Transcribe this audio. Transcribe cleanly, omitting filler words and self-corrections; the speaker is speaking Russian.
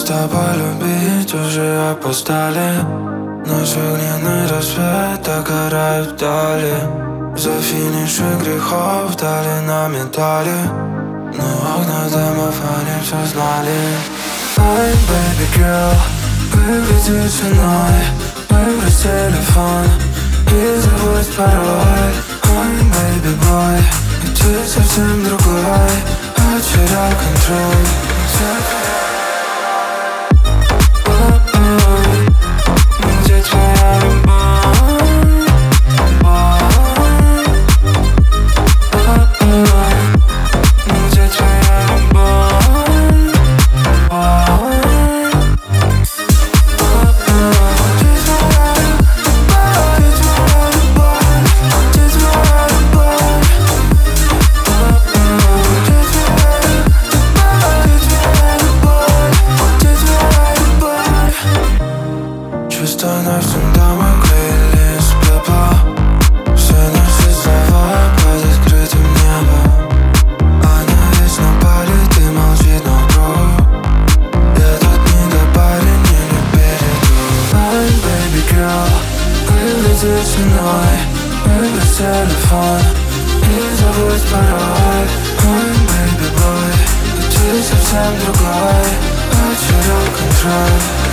тобой любить уже опоздали. Наш огненный рассвет догорает вдали. За финишем грехов дали нам медали, но окна домов они все знали. Ай, baby girl, выгляди ценой, выбрось телефон и забудь пароль. Ай, baby boy, и ты совсем другой, потерял контроль. Где твоя любовь? Где твоя любовь? Чувства на всем дома клеили из пепла. Все наши слова под открытым небом. Она вечно палит и молчит на утро. Я тут не до парень, не любили дух. Ай, baby girl, выгляди ценой, выбрось телефон и забудь пароль. Ай, baby boy, и ты совсем другой, потерял контроль.